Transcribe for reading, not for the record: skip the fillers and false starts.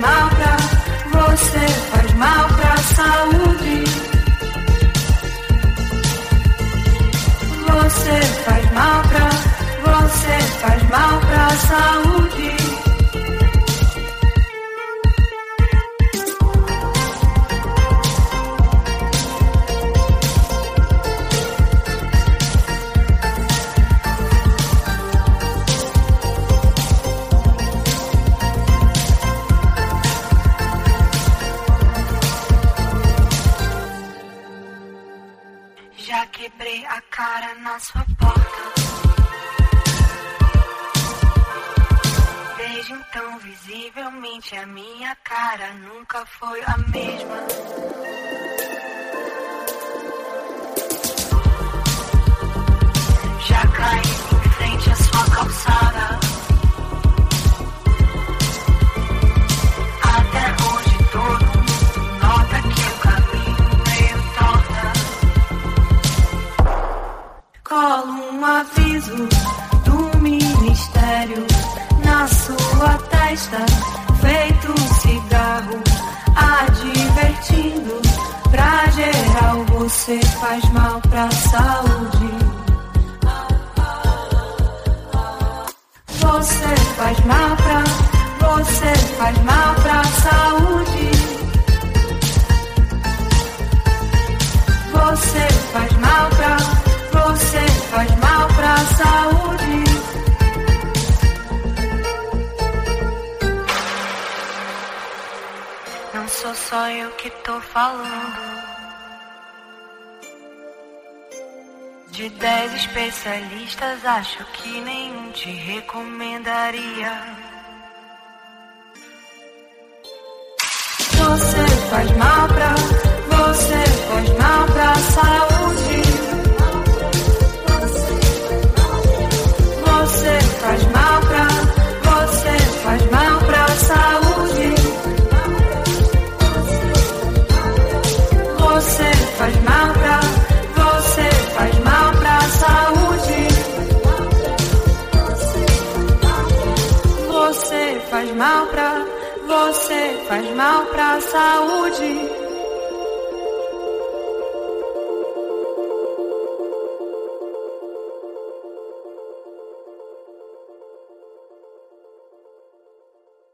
mal pra você, faz mal pra saúde. Você faz mal pra você, faz mal pra saúde. Já quebrei a cara na sua porta. Desde então, visivelmente, a minha cara nunca foi a mesma. Já caí em frente à sua calçada. Até hoje todo mundo nota que o caminho meio torta. Colo um aviso do ministério na sua testa, feito cigarro, advertindo pra geral, você faz mal pra saúde. Você faz mal pra, você faz mal pra saúde. Você faz mal pra, você faz mal pra saúde. Não sou só eu que tô falando. De 10 especialistas, acho que nenhum te recomendaria. Você faz mal pra, você faz mal pra saúde. Você faz mal pra, você faz mal pra saúde. Você faz mal pra, você faz mal pra saúde. Você faz mal pra, você faz mal pra saúde.